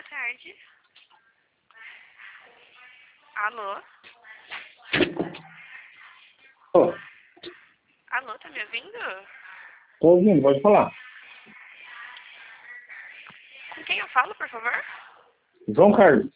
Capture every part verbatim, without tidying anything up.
boa tarde. Alô? Ô, Alô, tá me ouvindo? tô ouvindo, pode falar. Com quem eu falo, por favor? João Carlos.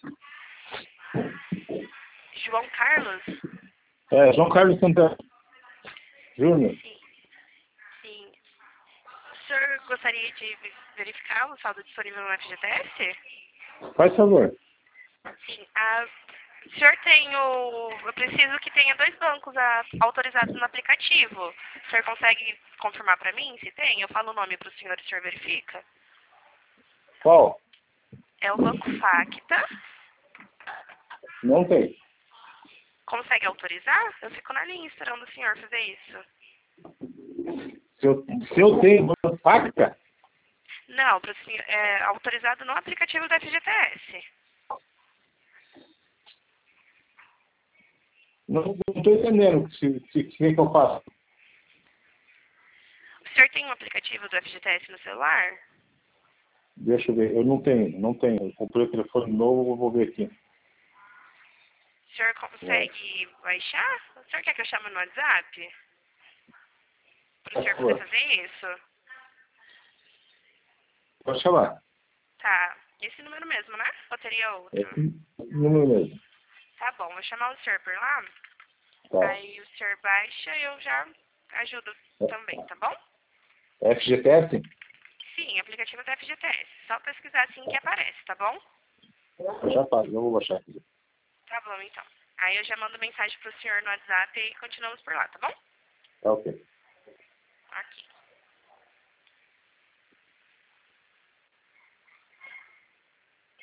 João Carlos? É, João Carlos Santana Júnior. Sim. Sim. O senhor gostaria de verificar o saldo disponível no F G T S? Faz favor. Sim. Ah, o senhor tem o... Eu preciso que tenha dois bancos ah, autorizados no aplicativo. O senhor consegue confirmar pra mim se tem? Eu falo o nome pro senhor e o senhor verifica. Qual? É o Banco Facta. Não tem. Consegue autorizar? Eu fico na linha esperando o senhor fazer isso. Se eu, se eu tenho facta, Não, pro senhor, é autorizado no aplicativo da F G T S. não estou entendendo o que se, se, se que eu faço. O senhor tem um aplicativo do F G T S no celular? Deixa eu ver, eu não tenho, não tenho. Eu comprei o telefone novo, eu vou ver aqui. O senhor consegue baixar? O senhor quer que eu chame no WhatsApp? Para o senhor poder fazer isso? Pode chamar. Tá. Esse número mesmo, né? Ou teria outro? Esse número mesmo. Tá bom, vou chamar o senhor por lá. Tá. Aí o senhor baixa e eu já ajudo também, tá bom? F G T S? Sim, aplicativo da F G T S. Só pesquisar assim que aparece, tá bom? Eu já faço, eu vou baixar aqui. Tá bom, então. Aí eu já mando mensagem pro senhor no WhatsApp e continuamos por lá, tá bom? Tá ok. Aqui.